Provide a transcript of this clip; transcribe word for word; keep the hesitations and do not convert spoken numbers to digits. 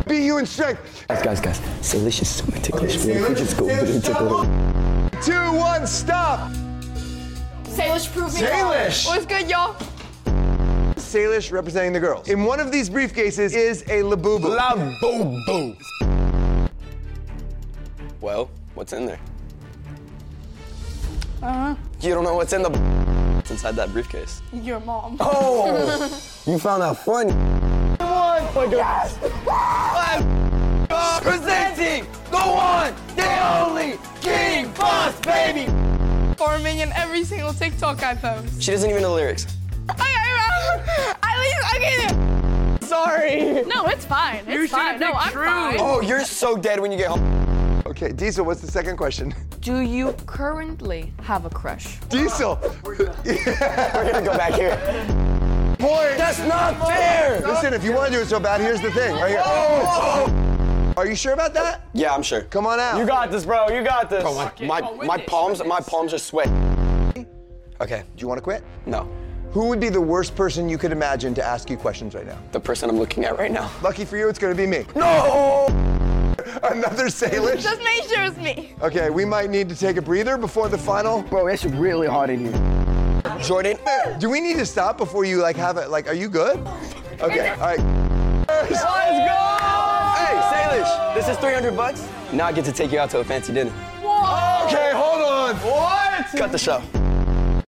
beat you in strength. Guys, guys, guys. Salish is super ticklish. What if we just go over and tickle her? Two, one, stop. Salish, prove me wrong. Salish. What's good, y'all? Salish representing the girls. In one of these briefcases is a Labubu. Labubu. Well, what's in there? Uh-huh. You don't know what's in the What's inside that briefcase? Your mom. Oh! You found that funny. One. Yes! Presenting the one, the only King Boss, baby! Forming in every single TikTok I post. She doesn't even know the lyrics. At least I get it. Sorry. No, it's fine. It's You fine. should've No, picked I'm True. fine. Oh, you're so dead when you get home. Okay, Diesel, what's the second question? Do you currently have a crush? Diesel. We're gonna go back here. Point. That's not fair! Listen, if you want to do it so bad, here's the thing. Right here. Oh. Are you sure about that? Yeah, I'm sure. Come on out. You got this, bro. You got this. Bro, my, my, Oh, my witness, palms, my witness. palms are sweating. Okay. Do you want to quit? No. Who would be the worst person you could imagine to ask you questions right now? The person I'm looking at right now. Lucky for you, it's going to be me. No! Another Salish. Just make sure it's me. Okay, we might need to take a breather before the final. Bro, it's really hot in here. Jordan. Do we need to stop before you like have it? Like, are you good? Okay, all right. Let's go! Hey, Salish, this is three hundred bucks. Now I get to take you out to a fancy dinner. Whoa. Okay, hold on. Cut the show.